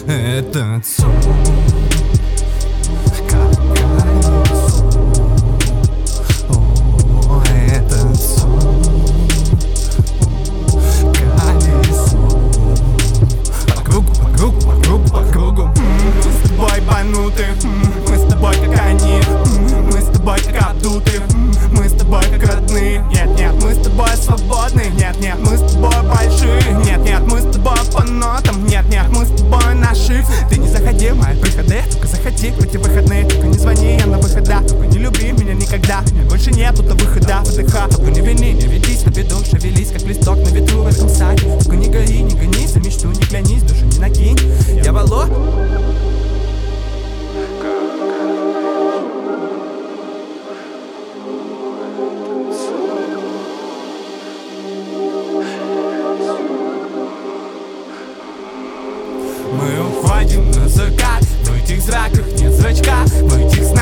этот сон. Мы с тобой как они, мы с тобой как обдуты, мы с тобой как родные. Нет, нет, мы с тобой свободны. Нет, нет, мы с тобой большие. Нет, нет, мы с тобой по нотам. Нет, нет, мы с тобой наши. Ты не заходи в мои приходы, только заходи в эти выходные. Только не звони, я на выходах, только не люби меня никогда. Больше нету-то выхода, выдыха. Только не вини, не ведись на беду, шевелись, как листок на ветру в этом саде. Только не гони за мечту, не клянись, душу не накинь. Я Вало. Мы уходим на закат, в этих зраках нет зрачка, в этих снах